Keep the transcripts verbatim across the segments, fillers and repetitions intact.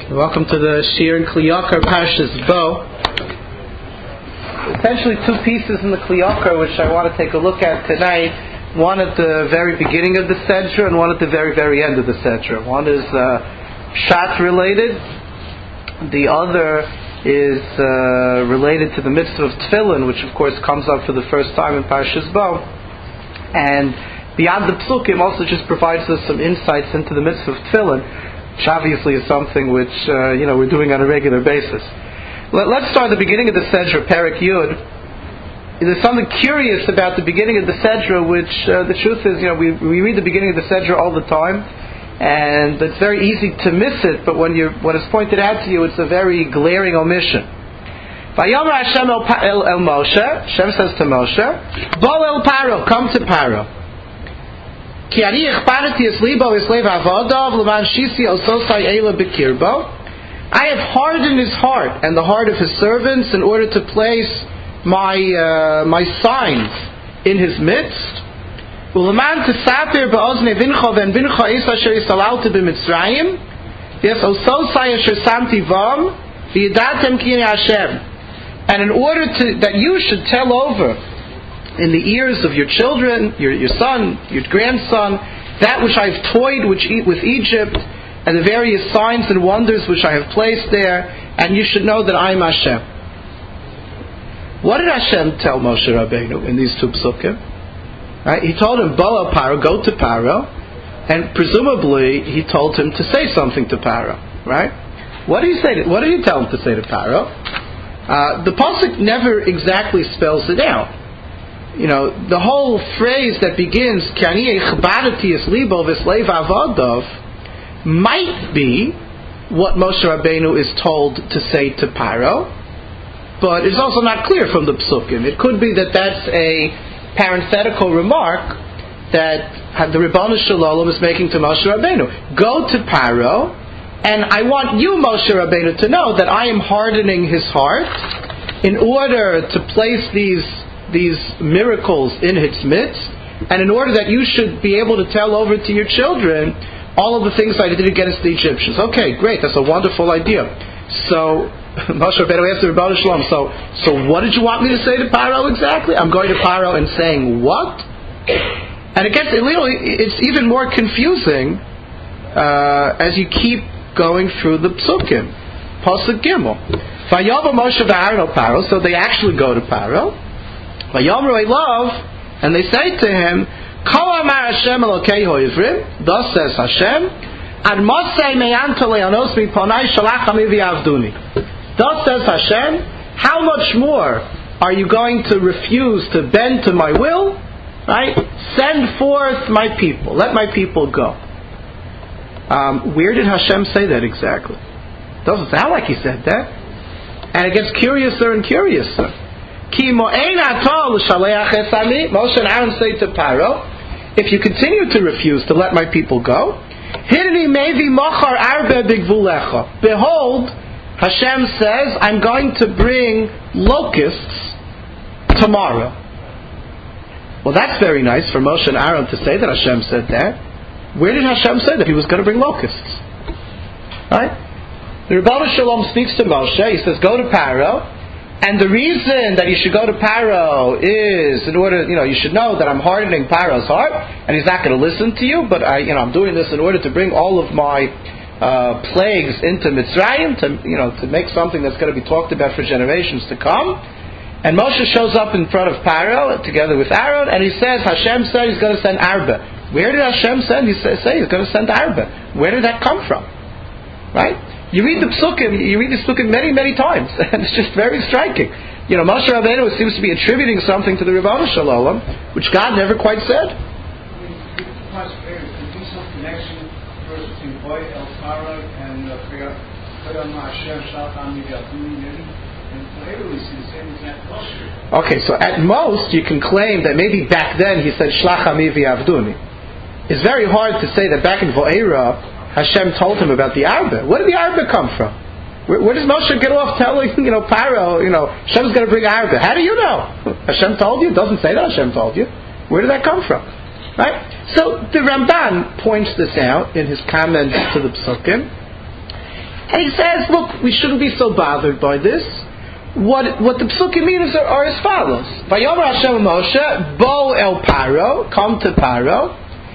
Welcome to the Shir in Kli Yakar Parshas Bo. Essentially two pieces in the Kli Yakar which I want to take a look at tonight. One at the very beginning of the Sedra and one at the very, very end of the Sedra. One is uh, Pshat related. The other is uh, related to the mitzvah of Tefillin, which of course comes up for the first time in Parshas Bo. And beyond the Psukim also just provides us some insights into the mitzvah of Tefillin, which obviously is something which uh, you know we're doing on a regular basis. Let, let's start at the beginning of the Sedra, Perek Yud. There's something curious about the beginning of the Sedra, which uh, the truth is, you know, we we read the beginning of the Sedra all the time, and it's very easy to miss it. But when you when it's pointed out to you, it's a very glaring omission. Vayomer Hashem el, el, el Moshe. Hashem says to Moshe, "Bo el Paro, come to Paro. Ki ani ichparati es libo es lev avodav leman shisi ososai eila bekirbo." I have hardened his heart and the heart of his servants in order to place my uh, my signs in his midst. Uleman tesaper beozne vincha ven vincha is asher yisalalti b'Mitzrayim. Yes, ososai asher samti vam v'yidatem ki Hashem. And in order to that you should tell over in the ears of your children, your your son, your grandson, that which I have toyed which with Egypt, and the various signs and wonders which I have placed there, and you should know that I am Hashem. What did Hashem tell Moshe Rabbeinu in these two psukim? Right? He told him, Bo el Paro, go to Paro, and presumably he told him to say something to Paro. Right? What did he say? To, what did he tell him to say to Paro? Uh, the pasuk never exactly spells it out. You know, the whole phrase that begins "Ki ani echbarati es libo v'sleiv avodav" might be what Moshe Rabbeinu is told to say to Paro, but it's also not clear from the psukim. It could be that that's a parenthetical remark that the Ribbon Shalom is making to Moshe Rabbeinu. Go to Paro, and I want you, Moshe Rabbeinu, to know that I am hardening his heart in order to place these these miracles in its midst, and in order that you should be able to tell over to your children all of the things I did against the Egyptians. Okay, great, that's a wonderful idea. So Moshe Rabbeinu asked the Rebbeinu Shalom, so, so what did you want me to say to Paro exactly? I'm going to Paro and saying what? And it gets, it's even more confusing uh, as you keep going through the Psukim. Pasuk Gimel. Vayavo Moshe v'Aaron el Paro, so they actually go to Paro. Vayomru Elav, and they say to him, Kol amar Hashem Elokei ho'ivrim, thus says Hashem, Ad mosei me'anto le'anos miponai shalach ami v'yavduni. Thus says Hashem, how much more are you going to refuse to bend to my will? Right? Send forth my people. Let my people go. Um, where did Hashem say that exactly? Doesn't sound like he said that. And it gets curiouser and curiouser. Ki mo'ein atol l'shaleach es ami. Moshe and Aaron say to Paro, if you continue to refuse to let my people go, Hirni mevi mochar arbe bigvulecha. Behold, Hashem says, I'm going to bring locusts tomorrow. Well, that's very nice for Moshe and Aaron to say that Hashem said that. Where did Hashem say that he was going to bring locusts? Right? The Rebbeinu Shalom speaks to Moshe. He says, go to Paro. And the reason that you should go to Paro is in order, you know, you should know that I'm hardening Paro's heart, and he's not going to listen to you. But I, you know, I'm doing this in order to bring all of my uh, plagues into Mitzrayim, to you know, to make something that's going to be talked about for generations to come. And Moshe shows up in front of Paro together with Aaron, and he says, Hashem said he's going to send Arba. Where did Hashem send? He say, say he's going to send Arba. Where did that come from? Right? You read the psukim, you read the psukim many, many times, and it's just very striking. You know, Moshe Rabbeinu seems to be attributing something to the Ribbon Shalom, which God never quite said. Could there be some connection first between Boy El Paro and Kodam Hashem Shalach Ami V'Yavduni? And clearly see the same exact posture. Okay, so at most you can claim that maybe back then he said Shlach Ami V'Yavduni. It's very hard to say that back in Vo'era Hashem told him about the Arba. Where did the Arba come from? Where, where does Moshe get off telling, you know, Paro, you know, Hashem's going to bring Arba? How do you know? Hashem told you? It doesn't say that Hashem told you. Where did that come from? Right? So the Ramban points this out in his comments to the Psukim. And he says, look, we shouldn't be so bothered by this. What what the psukim means are, are as follows. Vayomer Hashem Moshe, Bo el Paro, come to Paro,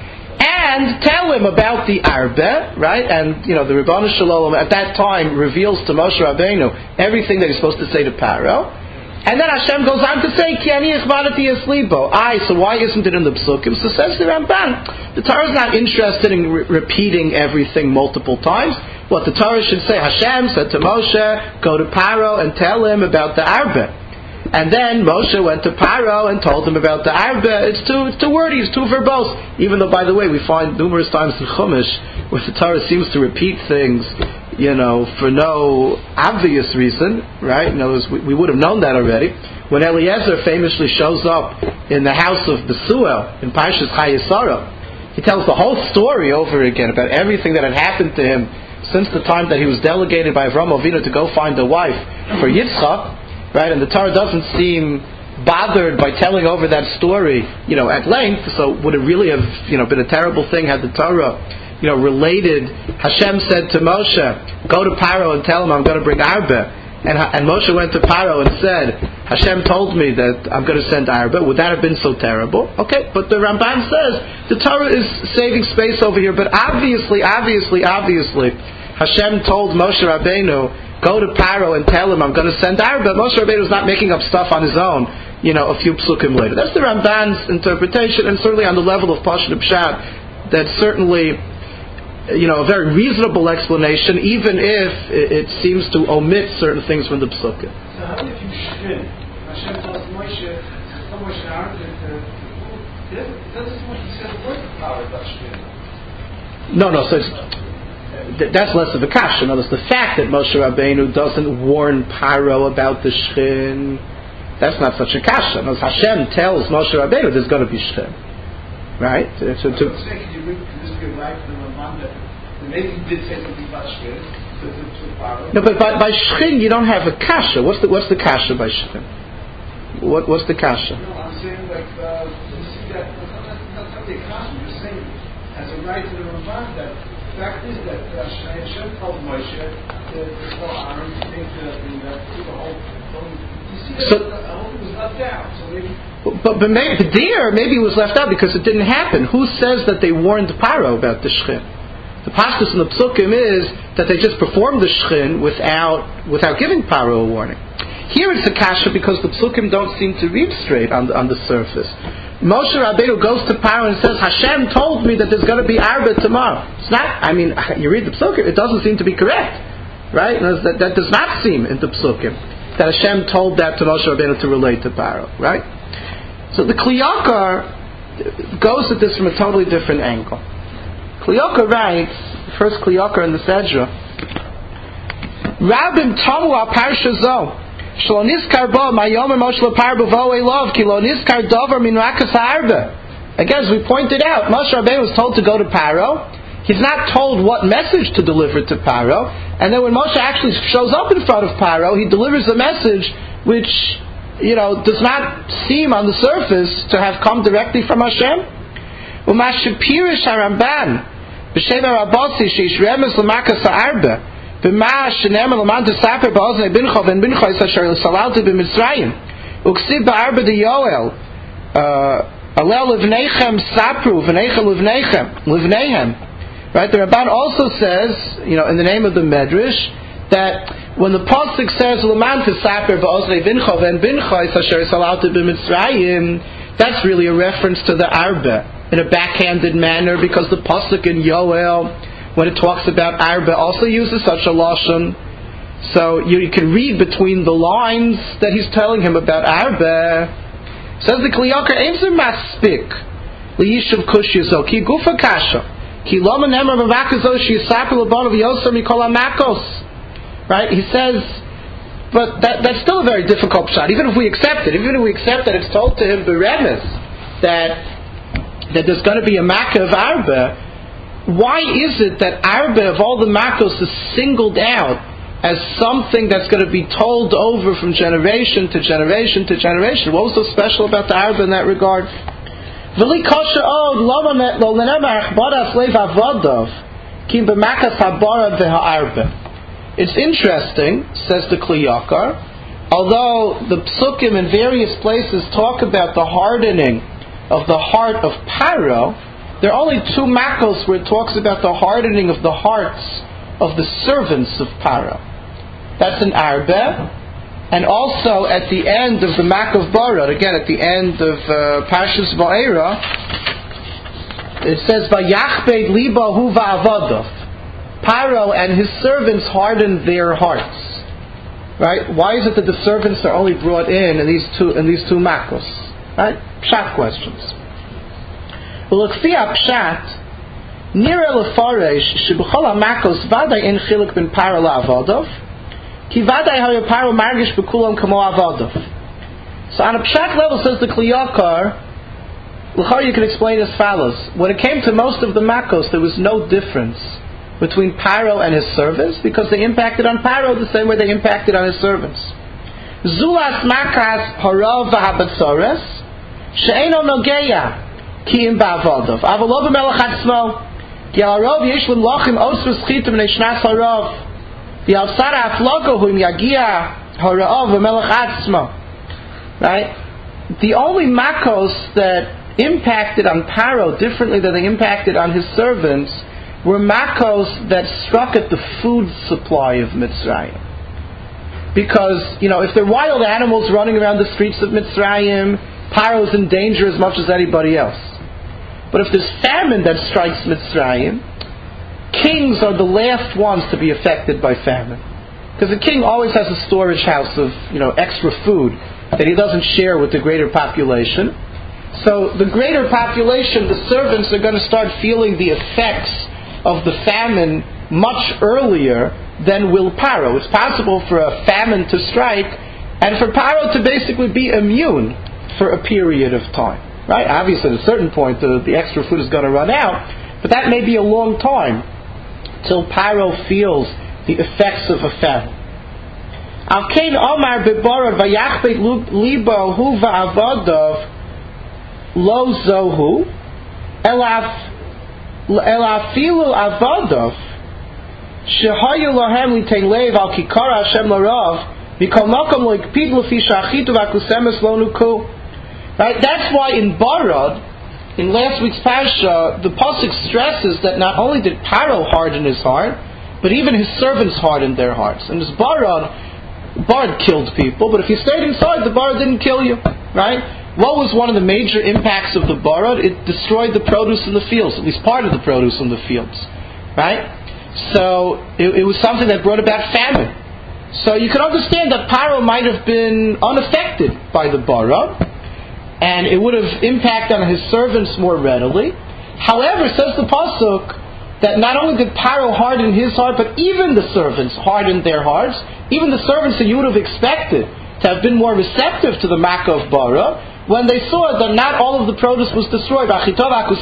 and tell him about the Arbe, right? And, you know, the Ribbon Shalom at that time reveals to Moshe Rabbeinu everything that he's supposed to say to Paro. And then Hashem goes on to say, Ki ani ichbadati eslibo. Aye, so why isn't it in the Psukim? So says the Ramban, the Torah is not interested in re- repeating everything multiple times. What the Torah should say, Hashem said to Moshe, go to Paro and tell him about the Arbe. And then Moshe went to Paro and told him about the Arbe. It's too, it's too wordy, it's too verbose. Even though, by the way, we find numerous times in Chumash where the Torah seems to repeat things, you know, for no obvious reason, right? In other words, we, we would have known that already. When Eliezer famously shows up in the house of Besuel in Parshas Chayesara, he tells the whole story over again about everything that had happened to him since the time that he was delegated by Avraham Avinu to go find a wife for Yitzchak, right? And the Torah doesn't seem bothered by telling over that story, you know, at length. So would it really have, you know, been a terrible thing had the Torah, you know, related? Hashem said to Moshe, "Go to Paro and tell him I'm going to bring Arbe." And, and Moshe went to Paro and said, Hashem told me that I'm going to send Arbe. Would that have been so terrible? Okay, but the Ramban says the Torah is saving space over here. But obviously, obviously, obviously, Hashem told Moshe Rabbeinu, go to Paro and tell him I'm going to send Arbe. Moshe Rabbeinu is not making up stuff on his own, you know, a few psukim later. That's the Ramban's interpretation, and certainly on the level of Pashut Pshat, that's certainly, you know, a very reasonable explanation, even if it, it seems to omit certain things from the psukim. So how did you shrin? Hashem tells Moshe, so much in Arabic, it doesn't seem like he said a word of power about shrin. No, no, so it's, th- that's less of a kasha. Notice the fact that Moshe Rabbeinu doesn't warn Paro about the shrin, that's not such a kasha. Notice Hashem tells Moshe Rabbeinu there's going to be shrin. Right? So, to, to, I'm saying, can you read, can this be right for the Ramban that maybe he did say something about shrin to, to, to Paro? No, but by, by shrin you don't have a kasha. What's the what's the kasha by shrin? What what's the kasha? No, I'm saying like uh, you see that that's not, that's not really a kasha. You're saying as a right to the Ramban that the fact is that uh, Hashem told Moshe to tell Aaron to take the the, the whole. You see that so, the whole thing was left out. So maybe. But, but maybe there, maybe it was left out because it didn't happen. Who says that they warned Paro about the shrin? The pastus in the psukim is that they just performed the shrin without without giving Paro a warning. Here it's a kasha because the psukim don't seem to read straight on the, on the surface. Moshe Rabbeinu goes to Paro and says, Hashem told me that there's going to be Arbe tomorrow. It's not, I mean, you read the psukim, it doesn't seem to be correct. Right? That, that does not seem in the psukim that Hashem told that to Moshe Rabbeinu to relate to Paro. Right? So the Kli Yakar goes at this from a totally different angle. Kli Yakar writes, first Kli Yakar in the Sedra, Rabim Tomu al Parsha Zo, Shlo Niskar Bo, Mayomer Moshe Lepar B'vo Elov, Ki Lo Niskar Dover Min Rakas Ha'arbe. Again, as we pointed out, Moshe Rabbeinu was told to go to Paro. He's not told what message to deliver to Paro. And then when Moshe actually shows up in front of Paro, he delivers a message which, you know, does not seem on the surface to have come directly from Hashem. U'ma shepirish haramban b'shem harabosi sheish remes l'makas ha'arbe b'ma shenem l'man tesaper ba'oznei bincho v'en bincho is asher salalti b'mitzrayim u'ksib ba'arbe de Yoel alel livneichem sapru v'neichem livneichem livneihem. Right, the Ramban also says, you know, in the name of the Medrash, that when the pasuk says "L'man tesaper ba'oznei bincho v'en bincho is asher salalti b'mitzrayim," that's really a reference to the Arbe in a backhanded manner, because the pasuk in Yoel, when it talks about Arbe, also uses such a lashon. So you, you can read between the lines that he's telling him about Arbe. Says the Kli Yakar, "Eimzer maspik liyishuv kush yizo ki gufa kasha." Right? He says, but that, that's still a very difficult shot. Even if we accept it, even if we accept that it's told to him beremes that that there's going to be a makkah of Arbe, why is it that Arbe of all the makkos is singled out as something that's going to be told over from generation to generation to generation? What was so special about the Arbe in that regard? Why is It's interesting, says the Kli Yakar, although the psukim in various places talk about the hardening of the heart of Paro, there are only two makos where it talks about the hardening of the hearts of the servants of Paro. That's in Arbe, and also at the end of the Mak of Barad, again at the end of uh, Parshas Va'era, it says, Vayachbed libo hu va'avadav. Paro and his servants hardened their hearts. Right? Why is it that the servants are only brought in in these two in these two makos? Right? Pshat questions. Well, look, pshat, nira lefaresh shebechol hamakos vaday in chiluk ben Paro la'avadav, ki vaday hayo Paro margish bekulam kamo avadav. So on a pshat level, says the Kli Yakar, l'char you can explain as follows: when it came to most of the makos, there was no difference between Paro and his servants, because they impacted on Paro the same way they impacted on his servants. Zulas makas harav v'habatzores she'eno nogeya ki im ba'avadav avalov b'melech atzmo ki al harav yesh l'mlachim osros chitim neishnas harav v'al sara aflogo hu im yagia harav v'melech atzmo. Right? The only makos that impacted on Paro differently than they impacted on his servants were makos that struck at the food supply of Mitzrayim. Because, you know, if there are wild animals running around the streets of Mitzrayim, Paro is in danger as much as anybody else. But if there's famine that strikes Mitzrayim, kings are the last ones to be affected by famine. Because a king always has a storage house of, you know, extra food that he doesn't share with the greater population. So the greater population, the servants, are going to start feeling the effects of the famine much earlier than will Paro. It's possible for a famine to strike and for Paro to basically be immune for a period of time. Right? Obviously at a certain point the, the extra food is going to run out, but that may be a long time till Paro feels the effects of a famine. Al Kain Omar Beborad Vayachbet Libo Hu Va'avadav Lo Zohu Elaf Elafilu Avadav Shehayu Lahem Litein Lev Al Kikara Hashem Larav Mikol Makom Lekpid Lefi Shachitu Vakusemes Lo Nuku. Right? That's why in Barad, in last week's Parsha, the pasuk stresses that not only did Paro harden his heart, but even his servants hardened their hearts. And this Barad, Barad killed people, but if you stayed inside, the Barad didn't kill you. Right? What was one of the major impacts of the Barad? It destroyed the produce in the fields, at least part of the produce in the fields. Right? So, it, it was something that brought about famine. So you can understand that Paro might have been unaffected by the Barad, and it would have impacted on his servants more readily. However, says the pasuk, that not only did Paro harden his heart, but even the servants hardened their hearts. Even the servants that you would have expected to have been more receptive to the Makkah of Bara, when they saw that not all of the produce was destroyed, you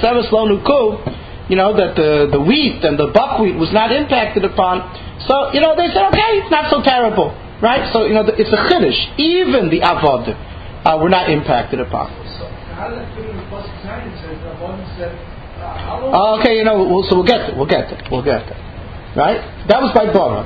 know, that the, the wheat and the buckwheat was not impacted upon. So, you know, they said, okay, it's not so terrible. Right? So, you know, it's a chiddush. Even the avodim uh, were not impacted upon. So, how did that fit in the plus science? The avodim said, Uh, okay, you know, we'll, so we'll get there, we'll get there, we'll get there. Right? That was by Bara.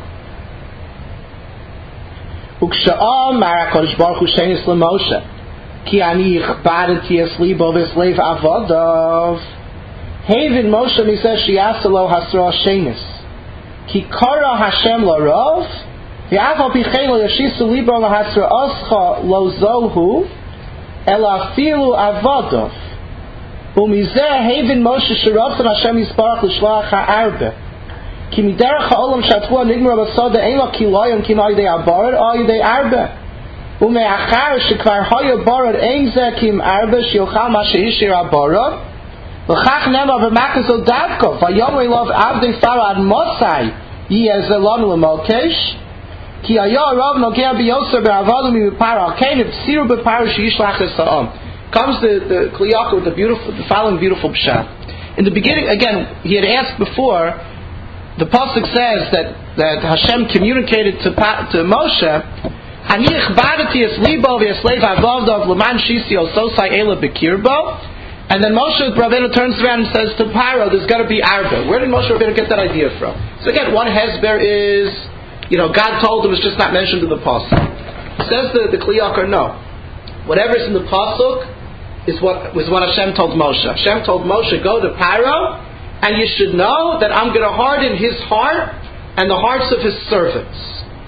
Uksha'am Mara Kodesh Baruch Hu Shenis LeMoshe Ki ani ichbadeti es libo v'eslev avodav Havin Moshe Miseh Shi'asa lo hasra shenis Ki kara Hashem larav V'af al pichein lo yashisu libo lo hasra oscha lo zohu Ela afilu avodav Umizeh Havin Moshe Shiratzon Hashem Yisparach L'Shlach HaArbe Ki miderech ha'olam shatfu nigmar b'soda ein lo kilayim ki ma'idei abarad a'idei arbe ume'achar shekvar ha'yo barad ein zeh ki im arbe shiyochal ma she'ishir abarad v'chach nema v'makaz o davko v'yom elov avdei farad mosai yiyezeh lanu l'mokesh ki ayo arav nogea b'yoser be'avadu mi b'par al-kain v'tsiru b'par she'yishlach esa'am. Comes the, the Kli Yakar with the beautiful, the following beautiful pshat. In the beginning, again, he had asked before, the pasuk says that, that Hashem communicated to, to Moshe, Ani ichbadeti es libo v'yeslev avavdav l'man shisi ososai ela b'kirbo, and then Moshe Rabbeinu turns around and says to Paro, there's got to be arba. Where did Moshe Rabbeinu get that idea from? So again, one hesber is you know, God told him, it's just not mentioned in the pasuk. Says the, the Kli Yakar, no. Whatever's in the pasuk is what was what Hashem told Moshe. Hashem told Moshe, go to Paro, and you should know that I'm going to harden his heart and the hearts of his servants.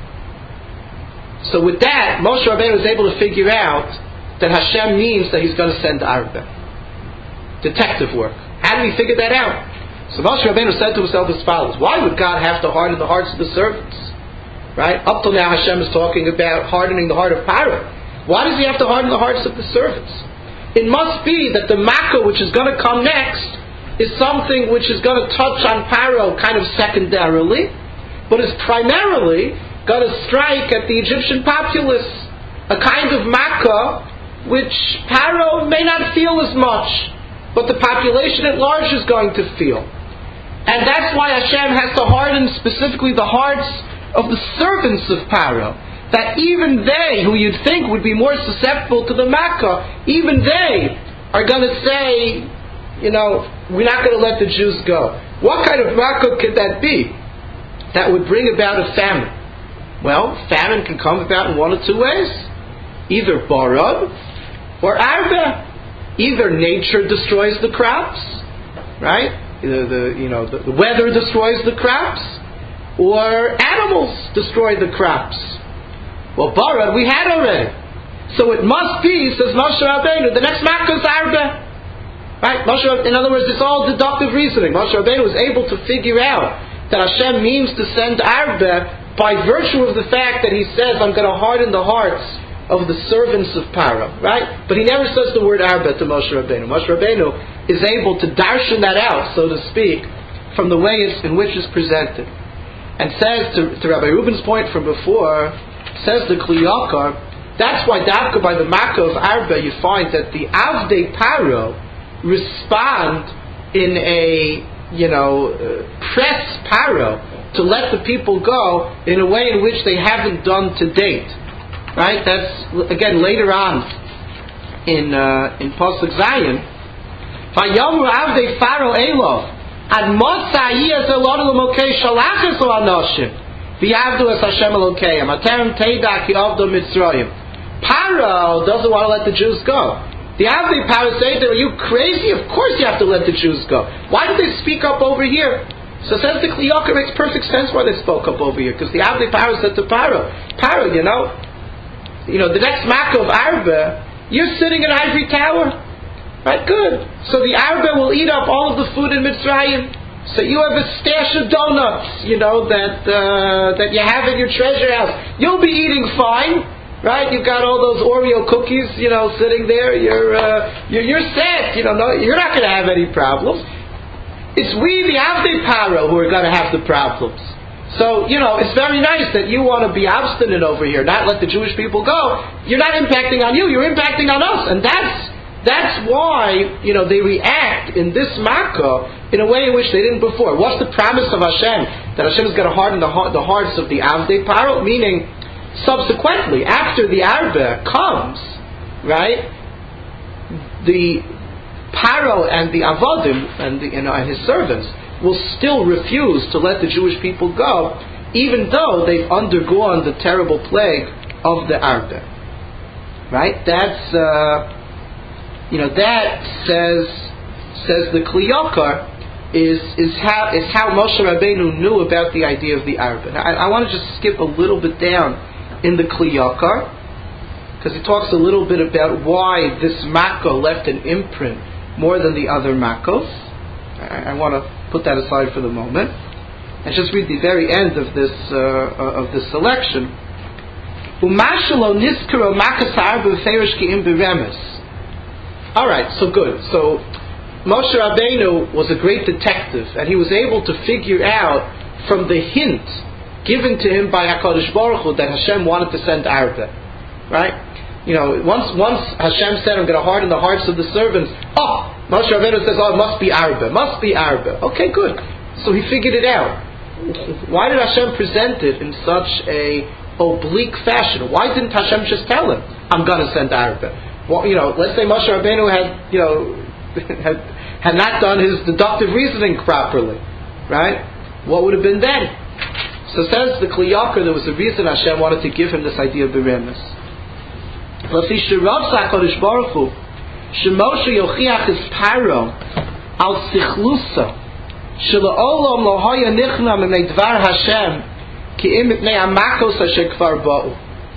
So with that, Moshe Rabbeinu was able to figure out that Hashem means that he's going to send Arba. Detective work. How did he figure that out? So Moshe Rabbeinu said to himself as follows: why would God have to harden the hearts of the servants? Right? Up till now Hashem is talking about hardening the heart of Paro. Why does he have to harden the hearts of the servants? It must be that the Makkah which is going to come next is something which is going to touch on Paro kind of secondarily, but is primarily going to strike at the Egyptian populace, a kind of Makkah which Paro may not feel as much, but the population at large is going to feel. And that's why Hashem has to harden specifically the hearts of the servants of Paro. That even they, who you'd think would be more susceptible to the Makkah, even they are going to say, you know, we're not going to let the Jews go. What kind of Makkah could that be? That would bring about a famine. Well, famine can come about in one of two ways. Either Barad or Arba. Either nature destroys the crops, right? The, the you know the, the weather destroys the crops, or animals destroy the crops. Well, Barad we had already, so it must be, says Moshe Rabbeinu, the next Makkah is Arba, right? Moshe, in other words, it's all deductive reasoning. Moshe Rabbeinu was able to figure out that Hashem means to send Arba by virtue of the fact that He says, "I'm going to harden the hearts of the servants of Paro," right? But he never says the word Arba to Moshe Rabbeinu. Moshe Rabbeinu is able to darshan that out, so to speak, from the way it's, in which it's presented. And says, to, to Rabbi Reuben's point from before, says the Kli Yakar, that's why Davka by the Makkah of Arba you find that the Avdei Paro respond in a, you know, uh, press Paro to let the people go in a way in which they haven't done to date. Right? That's, again, later on in uh, in Pasuk Zayin. Vayomru avdei Faro Elov ad motza yiyaz elon l'mokei shalachas l'anoshim v'yavdu es Hashem Elokeim aterem teida ki avdo Mitzrayim. Paro doesn't want to let the Jews go. The Avdei Paro say, "Are you crazy? Of course you have to let the Jews go. Why did they speak up over here?" So says the Kli Yakar, makes perfect sense why they spoke up over here, because the Avdei Paro said to Paro, Paro, you know. You know, the next Makkah of Arba, you're sitting in Ivory Tower. Right, good. So the Arba will eat up all of the food in Mitzrayim. So you have a stash of donuts, you know, that uh, that you have in your treasure house. You'll be eating fine, right? You've got all those Oreo cookies, you know, sitting there. You're uh, you're, you're set. You know, no, you're not going to have any problems. It's we, the Avdei Paro, who are going to have the problems. So, you know, it's very nice that you want to be obstinate over here, not let the Jewish people go. You're not impacting on you, you're impacting on us. And that's that's why, you know, they react in this Makkah in a way in which they didn't before. What's the promise of Hashem? That Hashem is going to harden the, heart, the hearts of the Avdei Paro? Meaning, subsequently, after the Arba comes, right, the Paro and the Avodim and, the, you know, and his servants will still refuse to let the Jewish people go, even though they've undergone the terrible plague of the Arba. Right? That's, uh, you know, that says, says the Kli Yakar, is is how is how Moshe Rabbeinu knew about the idea of the Arba. Now, I, I want to just skip a little bit down in the Kli Yakar, because he talks a little bit about why this Makkah left an imprint more than the other Makkos. I, I want to put that aside for the moment and just read the very end of this uh, of this selection. Alright, so good. So Moshe Rabbeinu was a great detective, and he was able to figure out from the hint given to him by HaKadosh Baruch Hu that Hashem wanted to send Arba. Right? You know, once once Hashem said, "I'm going to harden the hearts of the servants," oh, Moshe Rabbeinu says, "Oh, it must be Arba, must be Arba." Okay, good. So he figured it out. Why did Hashem present it in such a oblique fashion? Why didn't Hashem just tell him, "I'm going to send Arba"? Well, you know, let's say Moshe Rabbeinu had, you know, had had not done his deductive reasoning properly, right? What would have been then? So says the Kli Yakar, there was a reason Hashem wanted to give him this idea of beremis. L'fi sherav HaKadosh Baruch Hu shemoshe yochiach es Paro al sichlusa shela'olam lo haya nichna mimnei dvar Hashem ki im mipnei hamakos asher kvar ba'u.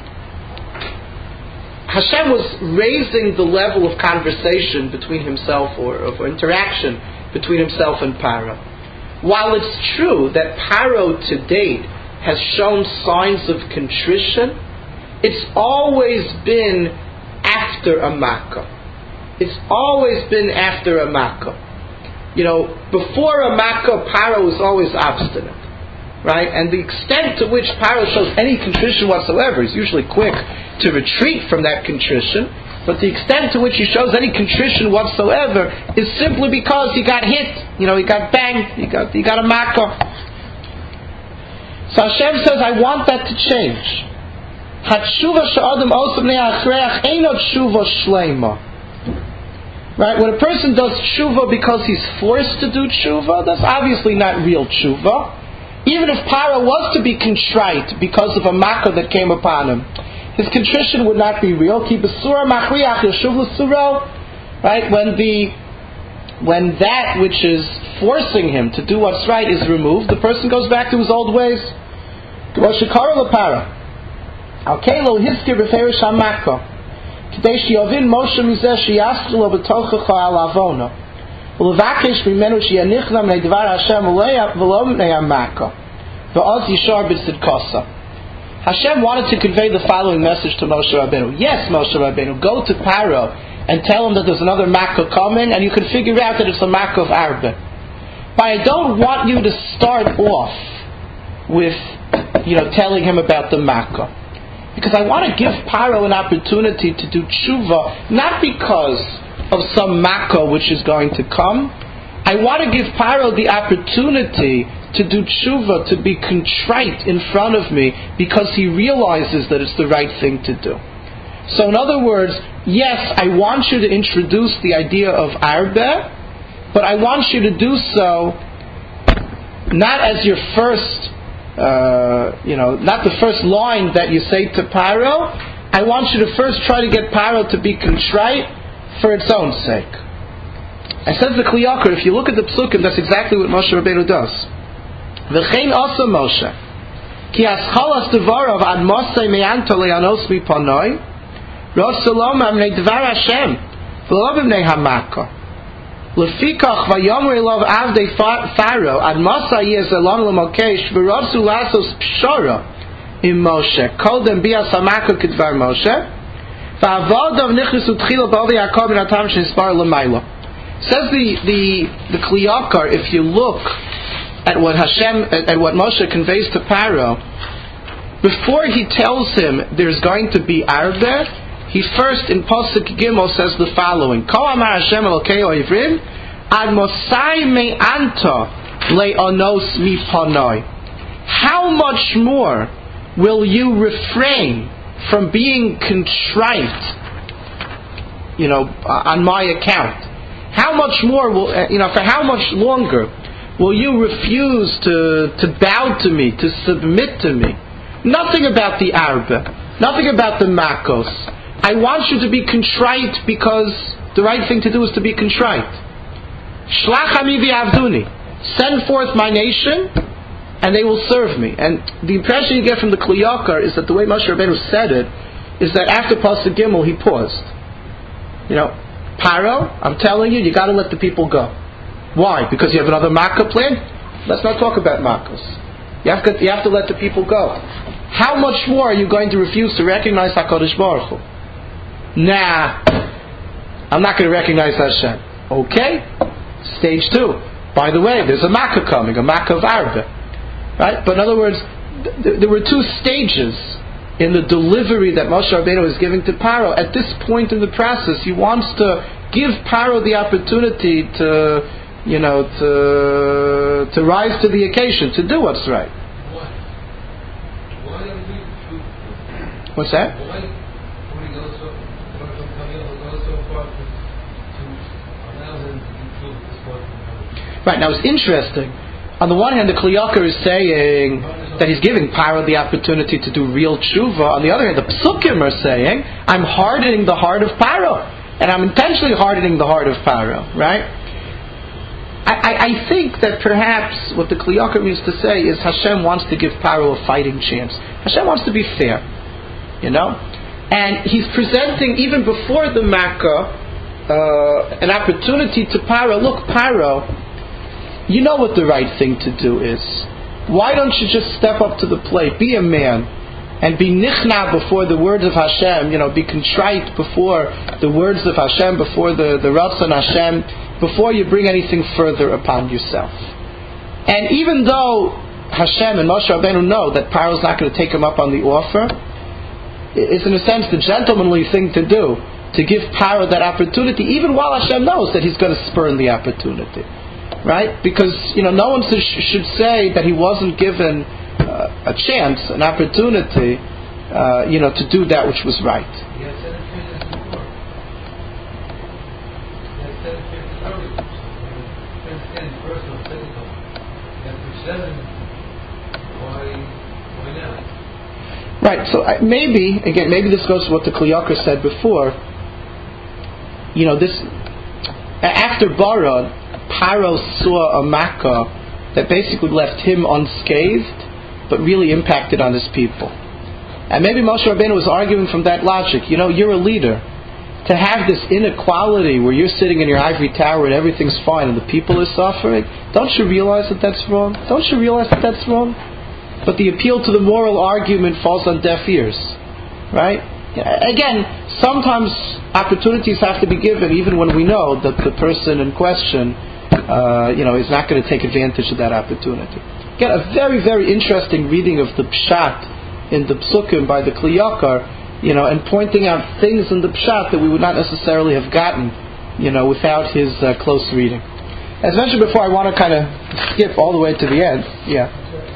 Hashem was raising the level of conversation between himself, or of interaction between himself and Paro. While it's true that Paro to date has shown signs of contrition, it's always been after a makkah. It's always been after a makkah. You know, before a makkah, Paro was always obstinate, right? And the extent to which Paro shows any contrition whatsoever, he's usually quick to retreat from that contrition, but the extent to which he shows any contrition whatsoever is simply because he got hit, you know, he got banged, he got he got a makkah. So Hashem says, I want that to change. Right? When a person does tshuva because he's forced to do tshuva, that's obviously not real tshuva. Even if Paro was to be contrite because of a makkah that came upon him, his contrition would not be real. Right? When the when that which is forcing him to do what's right is removed, the person goes back to his old ways. Alkelo hiskir beferish hamakah, k'dei sheyovin Moshe mizeh sheyaschu lo b'tochecha al avona, ulevakesh mimenu sheyanichna mnei dvar Hashem v'lo mnei hamakah, v'oz yishar b'tzidkosa. Hashem wanted to convey the following message to Moshe Rabbeinu. Yes, Moshe Rabbeinu, go to Paro and tell him that there's another makkah coming, and you can figure out that it's a makkah of arba. But I don't want you to start off with, you know, telling him about the makkah. Because I want to give Paro an opportunity to do tshuva, not because of some makkah which is going to come. I want to give Paro the opportunity to do tshuva, to be contrite in front of me, because he realizes that it's the right thing to do. So in other words, yes, I want you to introduce the idea of arba, but I want you to do so not as your first Uh, you know, not the first line that you say to Paro. I want you to first try to get Paro to be contrite for its own sake. I said the Kli Yakar, if you look at the Psukim, that's exactly what Moshe Rabbeinu does. V'chein asa Moshe, ki aschalas devarav ad mosei me'anto le'anos mipanoi, ros salom amnei dvar Hashem, v'lo b'mnei hamakah. Lefikach vayomer elov avdei Pharaoh ad masa yez elon lemokesh v'ravsu lasos pshara im Moshe kodem bias hamakah kedvar Moshe v'avodav nichnesu tchila b'ovei Yaakov ben atam shenispar l'mayla. Says the the the Kli Yakar, if you look at what Hashem at, at what Moshe conveys to Paro, before he tells him there's going to be arba, he first in Pasuk Gimel says the following: Ko amar Hashem Elokei oivrim ad mosai me'anto le'onos mipanoi. How much more will you refrain from being contrite, you know, on my account? How much more will, you know, for how much longer will you refuse to, to bow to me, to submit to me? Nothing about the arba, nothing about the makos. I want you to be contrite because the right thing to do is to be contrite. Shlach ami v'avduni. Send forth my nation, and they will serve me. And the impression you get from the Kli Yakar is that the way Moshe Rabbeinu said it is that after Pasuk Gimel he paused. You know, Paro, I'm telling you, you got to let the people go. Why? Because you have another makkah planned? Let's not talk about makkahs. You have to, you have to let the people go. How much more are you going to refuse to recognize HaKadosh Baruch Hu? Nah, I'm not going to recognize Hashem. Okay, stage two. By the way, there's a makkah coming, a makkah of arba, right? But in other words, th- there were two stages in the delivery that Moshe Rabbeinu is giving to Paro. At this point in the process, he wants to give Paro the opportunity to, you know, to to rise to the occasion, to do what's right. Why? Why are we to, What's that? Why would he go so, go so far to, to allow him to be true at this point? Right, now it's interesting. On the one hand, the Kli Yakar is saying that he's giving Paro the opportunity to do real tshuva. On the other hand, the Psukim are saying, I'm hardening the heart of Paro. And I'm intentionally hardening the heart of Paro, right? I, I, I think that perhaps what the Kli Yakar means to say is Hashem wants to give Paro a fighting chance. Hashem wants to be fair, you know? And he's presenting, even before the Makkah, uh, an opportunity to Paro. Look, Paro, you know what the right thing to do is. Why don't you just step up to the plate, be a man, and be nichna before the words of Hashem, you know, be contrite before the words of Hashem, before the, the Ratzon Hashem, before you bring anything further upon yourself. And even though Hashem and Moshe Rabbeinu know that Paro is not going to take him up on the offer, it's in a sense the gentlemanly thing to do, to give Paro that opportunity, even while Hashem knows that he's going to spurn the opportunity. Right? Because, you know, no one should say that he wasn't given uh, a chance, an opportunity, uh, you know, to do that which was right. He had said it fifty before. He had said it fifty earlier. Fifty personal, physical. After seven, why, why now? Right. So uh, maybe again, maybe this goes to what the Kli Yakar said before. You know, this after Barad, Paro saw a Makkah that basically left him unscathed, but really impacted on his people. And maybe Moshe Rabbeinu was arguing from that logic. You know, you're a leader. To have this inequality where you're sitting in your ivory tower and everything's fine and the people are suffering, don't you realize that that's wrong? Don't you realize that that's wrong? But the appeal to the moral argument falls on deaf ears. Right? Again, sometimes opportunities have to be given even when we know that the person in question Uh, you know, is not going to take advantage of that opportunity. Again, a very, very interesting reading of the Pshat in the Psukim by the Kli Yakar, you know, and pointing out things in the Pshat that we would not necessarily have gotten, you know, without his uh, close reading. As mentioned before, I want to kind of skip all the way to the end. Yeah.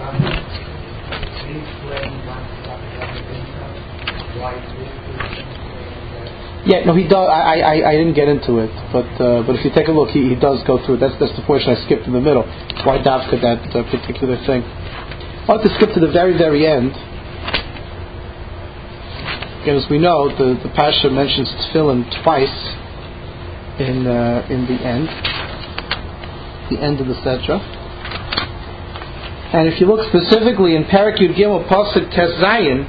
Yeah, no, he does. I, I, I didn't get into it, but uh, but if you take a look, he, he does go through it. That's that's the portion I skipped in the middle. Why Davka that uh, particular thing? I want to skip to the very very end. Again, as we know, the the Pasha mentions Tefillin twice in uh, in the end, the end of the Sedra. And if you look specifically in Perek Yud Gimel Pasuk Tes Zayin,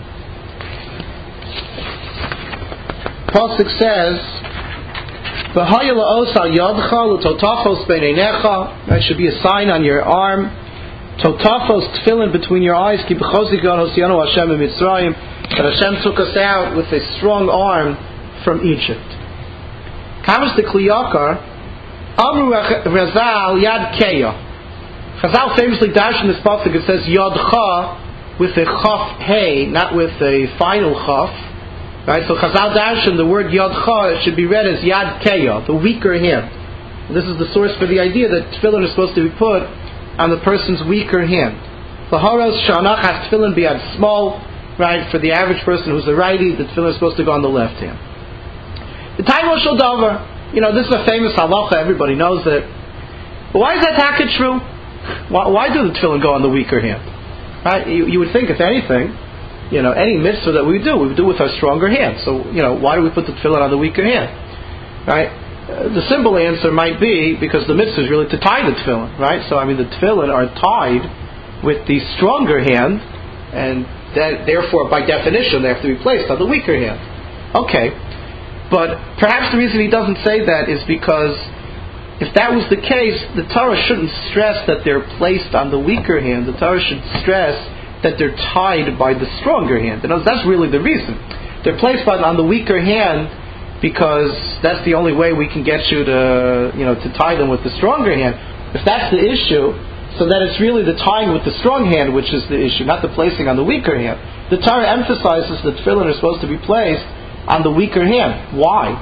Pasuk says, "V'haya la'osa yadcha l'totafos b'neinecha." That should be a sign on your arm. Totafos tefillin between your eyes. Ki b'chozigon hosiyanu Hashem b'Mitzrayim. That Hashem took us out with a strong arm from Egypt. Comes the Kli Yakar. Amru Razal Yad Keya. Chazal famously dash in this pasuk. It says Yadcha with a chaf hey, not with a final chaf. Right, so Chazal Darshan, the word Yadcha should be read as Yad Keya, the weaker hand. And this is the source for the idea that tefillin is supposed to be put on the person's weaker hand. Laharos Shanach has tefillin be at small, right? For the average person who's a righty, the tefillin is supposed to go on the left hand. The time of Shaldavar, you know, this is a famous halacha, everybody knows it. But why is that taka true? Why, why do the tefillin go on the weaker hand? Right? You, you would think, if anything, you know, any mitzvah that we do, we do with our stronger hand. So, you know, why do we put the tefillin on the weaker hand? Right? Uh, the simple answer might be because the mitzvah is really to tie the tefillin, right? So, I mean, the tefillin are tied with the stronger hand, and that, therefore, by definition, they have to be placed on the weaker hand. Okay, but perhaps the reason he doesn't say that is because if that was the case, the Torah shouldn't stress that they're placed on the weaker hand. The Torah should stress that they're tied by the stronger hand. And that's really the reason. They're placed by, on the weaker hand because that's the only way we can get you to, you know, to tie them with the stronger hand. If that's the issue, so that it's really the tying with the strong hand which is the issue, not the placing on the weaker hand. The Torah emphasizes that tefillin are supposed to be placed on the weaker hand. Why?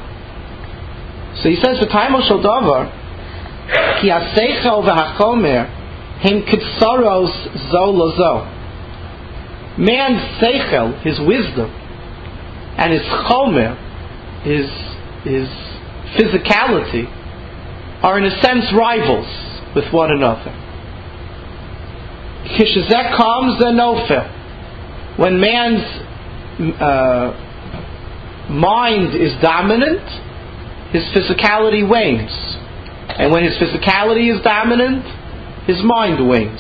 So he says, "V'taimo shel davar, ki haseichel v'hachomer hem kitsaros zo lazo." Man's seichel, his wisdom, and his chomer, his his physicality, are in a sense rivals with one another. Kishazek comes the nofel. When man's uh, mind is dominant, his physicality wanes. And when his physicality is dominant, his mind wanes.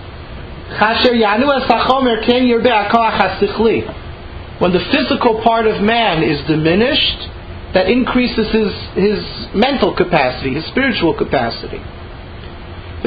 When the physical part of man is diminished, that increases his, his mental capacity, his spiritual capacity. You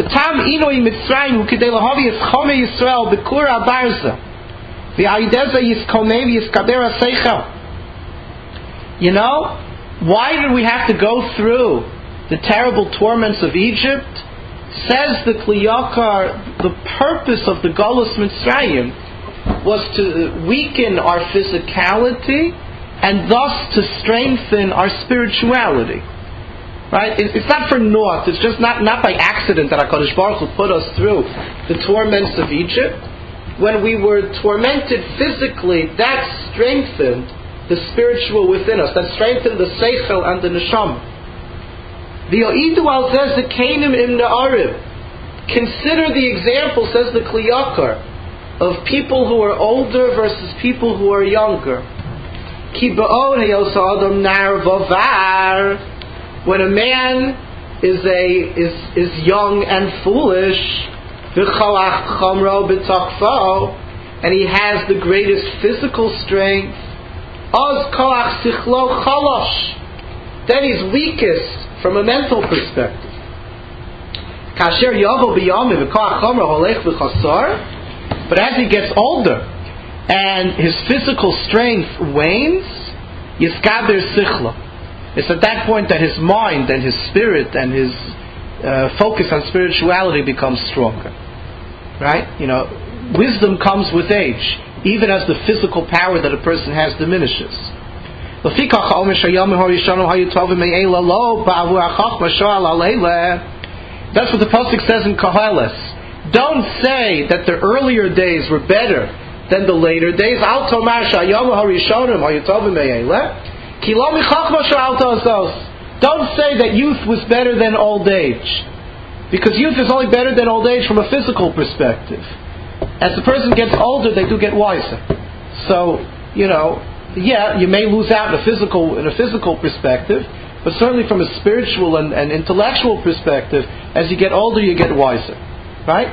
know, why did we have to go through the terrible torments of Egypt? Says the Kli Yakar, the purpose of the Golus Mitzrayim was to weaken our physicality and thus to strengthen our spirituality. Right? It's not for naught. It's just not, not by accident that HaKadosh Baruch Hu put us through the torments of Egypt. When we were tormented physically, that strengthened the spiritual within us. That strengthened the Seichel and the Neshama. Consider the example, says the Kli Yakar, of people who are older versus people who are younger. When a man is a is is young and foolish, and he has the greatest physical strength, then he's weakest from a mental perspective. But as he gets older and his physical strength wanes, it's at that point that his mind and his spirit and his uh, focus on spirituality becomes stronger. Right? You know, wisdom comes with age, even as the physical power that a person has diminishes. That's what the pasuk says in Koheles. Don't say that the earlier days were better than the later days. Don't say that youth was better than old age, because youth is only better than old age from a physical perspective. As the person gets older, they do get wiser. So, you know, yeah, you may lose out in a physical in a physical perspective, but certainly from a spiritual and, and intellectual perspective, as you get older, you get wiser, right?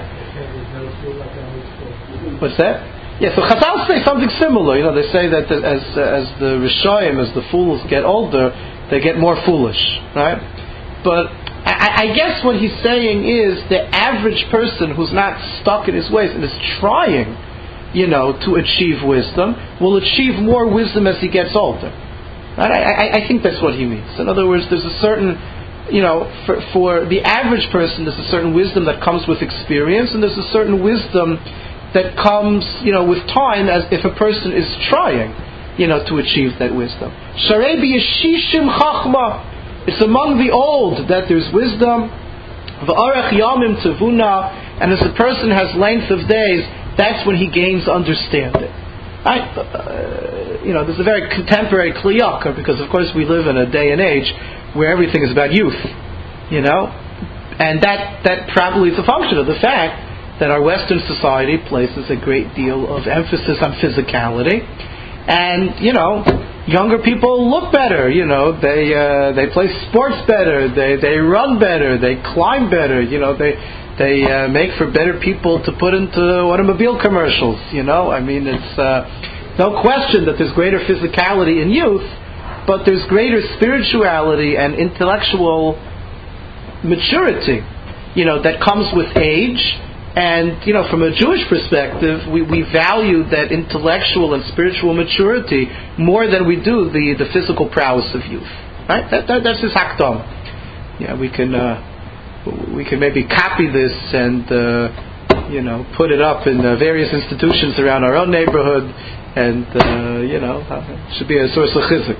What's that? Yeah, so Chazal say something similar. You know, they say that the, as as the Rishoyim, as the fools get older, they get more foolish, right? But I, I guess what he's saying is the average person who's not stuck in his ways and is trying, you know, to achieve wisdom, will achieve more wisdom as he gets older. Right? I, I, I think that's what he means. In other words, there's a certain, you know, for, for the average person, there's a certain wisdom that comes with experience, and there's a certain wisdom that comes, you know, with time, as if a person is trying, you know, to achieve that wisdom. Sharei b'yeshishim chachma. It's among the old that there's wisdom. V'arech yamim tevuna. And as a person has length of days, that's when he gains understanding. Right? Uh, you know, there's a very contemporary Kli Yakar, because of course we live in a day and age where everything is about youth. You know? And that, that probably is a function of the fact that our Western society places a great deal of emphasis on physicality. And, you know, younger people look better, you know, they uh, they play sports better, they they run better, they climb better, you know, they they uh, make for better people to put into automobile commercials, you know. I mean, it's uh, no question that there's greater physicality in youth, but there's greater spirituality and intellectual maturity, you know, that comes with age. And, you know, from a Jewish perspective, we, we value that intellectual and spiritual maturity more than we do the, the physical prowess of youth. Right? That, that, that's his hakdam. Yeah, we can uh, we can maybe copy this and uh, you know, put it up in uh, various institutions around our own neighborhood, and uh, you know, it should be a source of chizuk.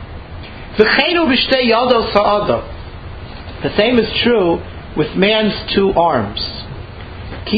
The same is true with man's two arms. The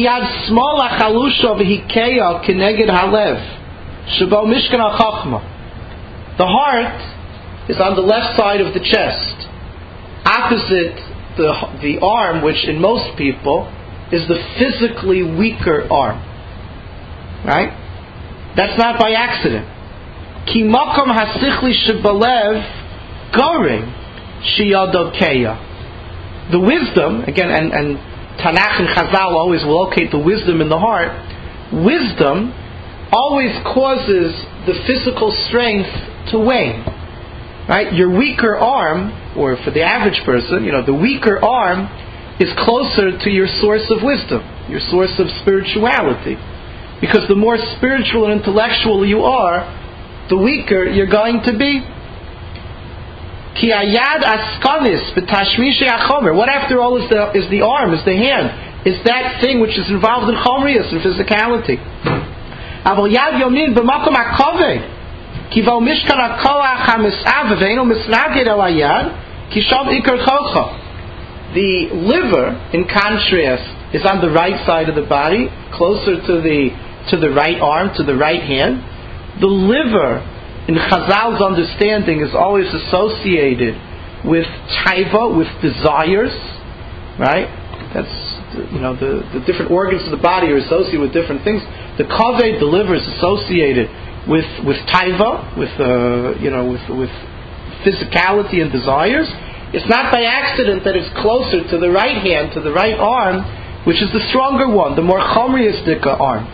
heart is on the left side of the chest, opposite the the arm, which in most people is the physically weaker arm. Right? That's not by accident. Ki makom hasichli shebalev goring shiyadokeya. The wisdom, again, and, and Tanakh and Chazal always will locate the wisdom in the heart. Wisdom always causes the physical strength to wane. Right? Your weaker arm, or for the average person, you know, the weaker arm is closer to your source of wisdom, your source of spirituality. Because the more spiritual and intellectual you are, the weaker you're going to be. Ki ayad askanis b'tashmishe achomer. What after all is the is the arm, is the hand, is that thing which is involved in chomrius and physicality. Aval yad yomin b'makom hakoved ki val mishkan hakoach hamisav v'eino misnaged el ayad ki sham ikar chocha. The liver, in contrast, is on the right side of the body, closer to the to the right arm, to the right hand. The liver, in Chazal's understanding, is always associated with taiva, with desires, right? That's, you know, the, the different organs of the body are associated with different things. The kaved, the liver, is associated with with taiva, with uh, you know, with with physicality and desires. It's not by accident that it's closer to the right hand, to the right arm, which is the stronger one, the more chomriistic arm.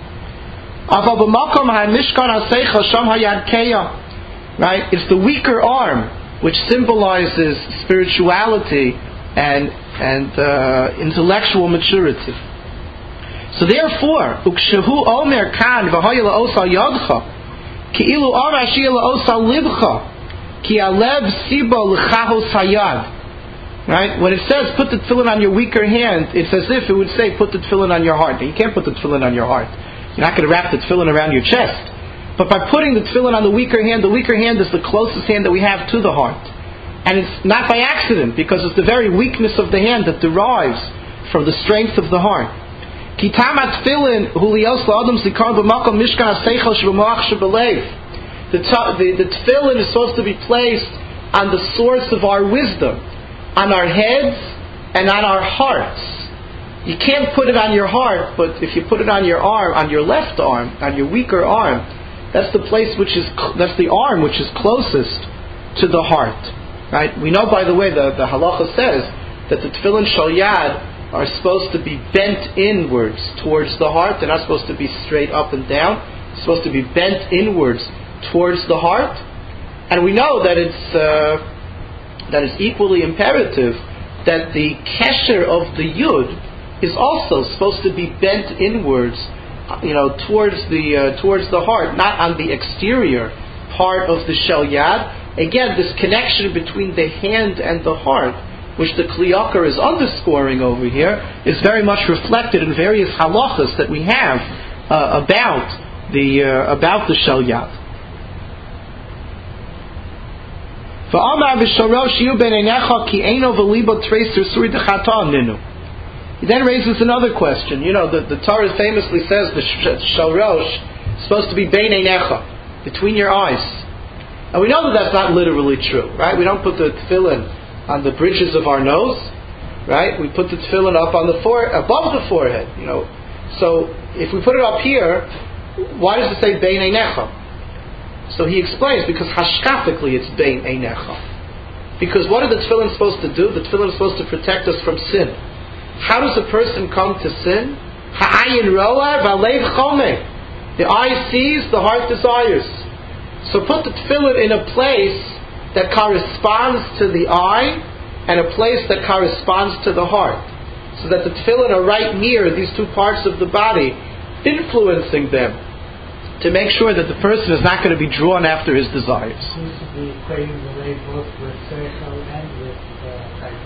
Right? It's the weaker arm which symbolizes spirituality and and uh, intellectual maturity. So therefore, ukshehu omer kan v'hoyel osa yadcha ki'ilu amar shi'el osa libcha ki alev sibo l'chahos hayad. Right? When it says put the tefillin on your weaker hand, it's as if it would say put the tefillin on your heart. Now, you can't put the tefillin on your heart. You're not going to wrap the tefillin around your chest. But by putting the tefillin on the weaker hand, the weaker hand is the closest hand that we have to the heart. And it's not by accident, because it's the very weakness of the hand that derives from the strength of the heart. The, the, the tefillin is supposed to be placed on the source of our wisdom, on our heads and on our hearts. You can't put it on your heart, but if you put it on your arm, on your left arm, on your weaker arm, that's the place which is, that's the arm which is closest to the heart. Right? We know, by the way, the, the halacha says that the tefillin shal yad are supposed to be bent inwards towards the heart. They're not supposed to be straight up and down. They're supposed to be bent inwards towards the heart. And we know that it's uh, that it's equally imperative that the kesher of the yud is also supposed to be bent inwards, you know, towards the uh, towards the heart, not on the exterior part of the shel yad. Again, this connection between the hand and the heart, which the Kli Yakar is underscoring over here, is very much reflected in various halachas that we have uh, about the uh, about the shel yad. He then raises another question. You know, the, the Torah famously says the Shalrosh is supposed to be Bein Einecha, between your eyes. And we know that that's not literally true, right? We don't put the tefillin on the bridges of our nose, right? We put the tefillin up on the fore, above the forehead, you know. So if we put it up here, why does it say Bein Einecha? So he explains, because hashkafically it's Bein Einecha. Because what are the tefillin supposed to do? The tefillin is supposed to protect us from sin. How does a person come to sin? Ha'ayin roa v'alev chomeh. The eye sees, the heart desires. So put the tefillin in a place that corresponds to the eye and a place that corresponds to the heart. So that the tefillin are right near these two parts of the body, influencing them to make sure that the person is not going to be drawn after his desires. Seems to be equating the lay both with seichel and with uh,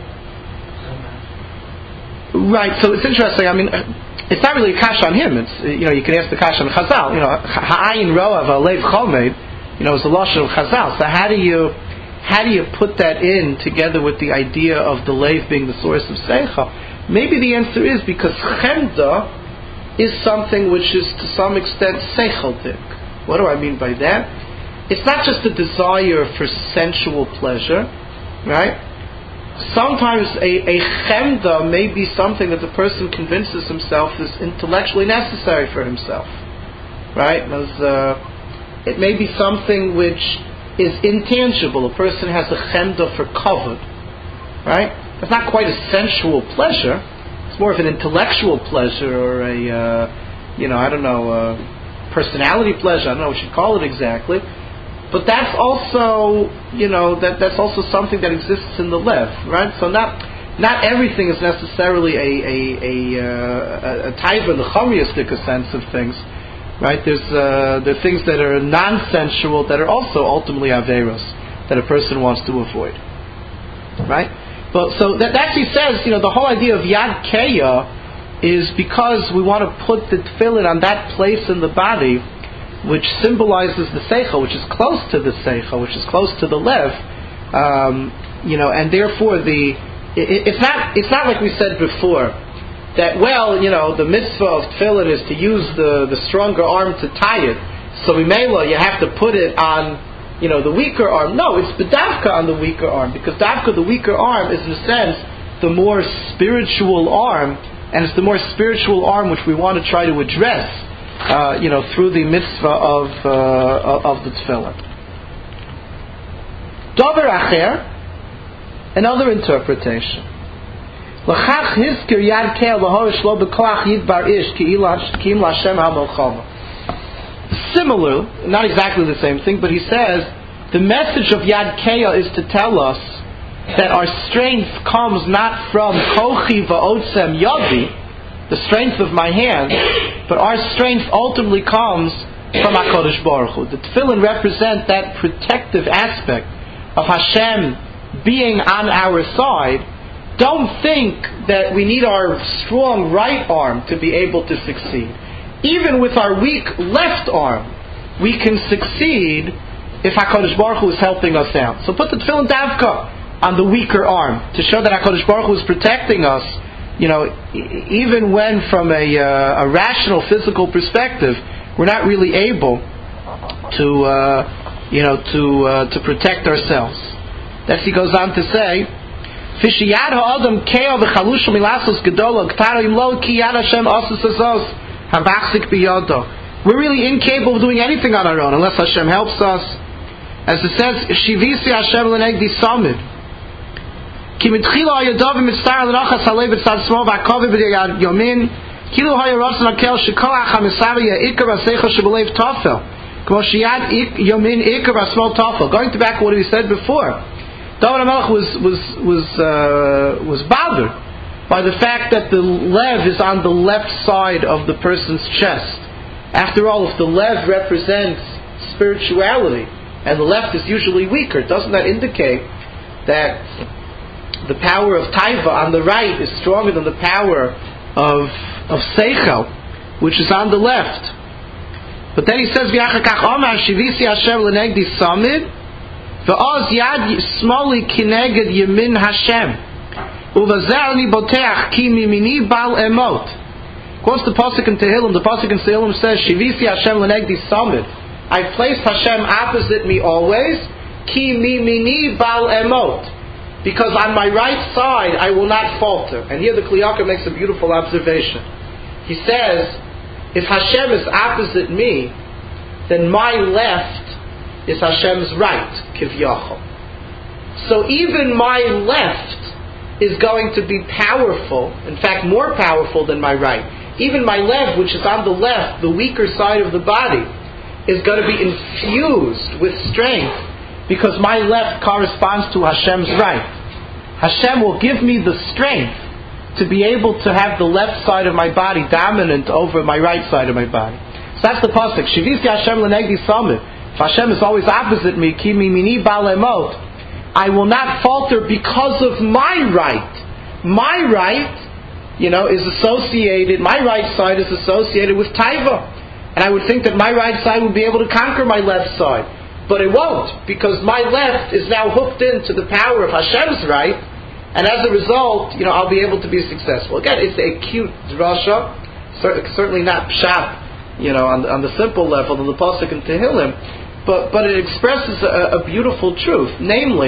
Right, so it's interesting. I mean, it's not really a kash on him. It's, you know, you can ask the kash on Chazal. You know, ha'ayin roa v'alev chomed, you know, is the lashon of Chazal. So how do you, how do you put that in together with the idea of the leiv being the source of seichel? Maybe the answer is because chemda is something which is to some extent seicheldik. What do I mean by that? It's not just a desire for sensual pleasure, right? sometimes a, a chemda may be something that the person convinces himself is intellectually necessary for himself. Right? As, uh, it may be something which is intangible. A person has a chemda for kavod. Right? It's not quite a sensual pleasure. It's more of an intellectual pleasure, or a, uh, you know, I don't know, uh, personality pleasure. I don't know what you call it exactly. But that's also, you know, that that's also something that exists in the lev, right? So not not everything is necessarily a a a, uh, a taiva in the chomriistic sense of things, right? There's uh, there are things that are non-sensual that are also ultimately averos that a person wants to avoid, right? But so that actually says, you know, the whole idea of yad keya is because we want to put the tefillin on that place in the body which symbolizes the seicha, which is close to the seicha, which is close to the lev, um, you know, and therefore the it, it's not it's not like we said before that, well, you know, the mitzvah of tefillin is to use the, the stronger arm to tie it, so imela you have to put it on, you know, the weaker arm. No, it's bedavka on the weaker arm, because davka, the weaker arm, is in a sense the more spiritual arm, and it's the more spiritual arm which we want to try to address. Uh, you know, through the mitzvah of uh, of the tefillah. Dover acher, another interpretation. L'chach hizkir yad keil lahorish lo b'koach yidbar ish ki'im l'Hashem ha'molchama. Similar, not exactly the same thing, but he says the message of yad keil is to tell us that our strength comes not from kochi va'otzem yadi, the strength of my hand, but our strength ultimately comes from HaKadosh Baruch Hu. The tefillin represent that protective aspect of Hashem being on our side. Don't think that we need our strong right arm to be able to succeed. Even with our weak left arm, we can succeed if HaKadosh Baruch Hu is helping us out. So put the tefillin davka on the weaker arm to show that HaKadosh Baruch Hu is protecting us. You know, even when from a, uh, a rational physical perspective, we're not really able to, uh, you know, to uh, to protect ourselves. That's he goes on to say, "Fishiyad ha'adam keo v'chalushu milasos gedolo ktaro imlo ki yad Hashem asus azos havachzik biyado." We're really incapable of doing anything on our own unless Hashem helps us. As it says, "Shivisi Hashem l'negdi samid." Ki mitchila hayadav mitzar l'nachas halei b'tzad smol v'akavi b'yad yomin kilu hayaratzon hakel shekoach hamisavi ya'ikar v'seicha shebelev tafel k'mo sheyad yomin ikar v'smol tafel. Going to back to what we said before, David HaMelech was was was uh, was bothered by the fact that the lev is on the left side of the person's chest. After all, if the lev represents spirituality and the left is usually weaker, doesn't that indicate that the power of taiva on the right is stronger than the power of of seichel, which is on the left? But then he says, "V'achakach omar shivisi Hashem l'negdi samid, v'oz yad smoli kineged yemin Hashem, uvazer ni boteach ki mimini bal emot." Quotes the pasuk in Tehillim. The pasuk in Tehillim says, "Shivisi Hashem l'negdi samid." I've placed Hashem opposite me always. Ki mimini bal emot. Because on my right side I will not falter. And here the Kli Yakar makes a beautiful observation. He says, if Hashem is opposite me, then my left is Hashem's right, kivyachol. So even my left is going to be powerful, in fact more powerful than my right. Even my left, which is on the left, the weaker side of the body, is going to be infused with strength, because my left corresponds to Hashem's right. Hashem will give me the strength to be able to have the left side of my body dominant over my right side of my body. So that's the pasuk. Shivisi Hashem l'negdi samid. If Hashem is always opposite me, ki mimini bal emot, I will not falter because of my right. My right, you know, is associated. My right side is associated with taiva, and I would think that my right side would be able to conquer my left side. But it won't, because my left is now hooked into the power of Hashem's right, and as a result, you know, I'll be able to be successful. Again, it's a cute drasha, certainly not pshat, you know, on the, on the simple level of the pasuk in Tehillim, but but it expresses a, a beautiful truth, namely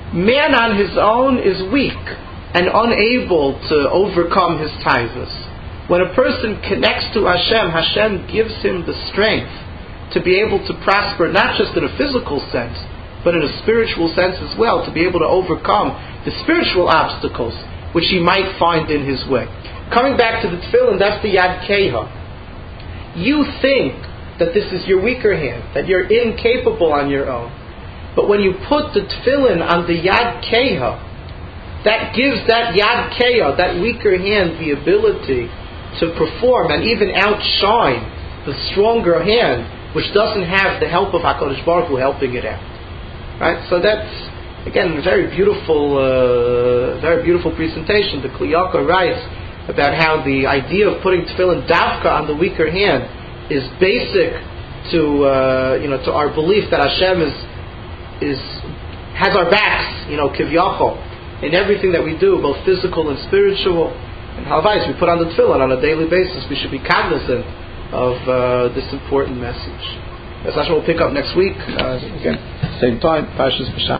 Man on his own is weak and unable to overcome his taivas. When a person connects to Hashem, Hashem gives him the strength to be able to prosper, not just in a physical sense, but in a spiritual sense as well, to be able to overcome the spiritual obstacles which he might find in his way. Coming back to the tefillin, that's the Yad Keha. You think that this is your weaker hand, that you're incapable on your own. But when you put the tefillin on the Yad Keha, that gives that Yad Keha, that weaker hand, the ability to perform and even outshine the stronger hand, which doesn't have the help of HaKadosh Baruch Hu helping it out. Right? So that's, again, a very beautiful, uh, very beautiful presentation. The Kli Yakar writes about how the idea of putting tefillin davka on the weaker hand is basic to, uh, you know, to our belief that Hashem is, is, has our backs, you know, kivyachol, in everything that we do, both physical and spiritual. And Halvais, we put on the tefillin on a daily basis. We should be cognizant of uh, this important message. That's what we'll pick up next week. Uh, again, same time, Parshas B'Sham.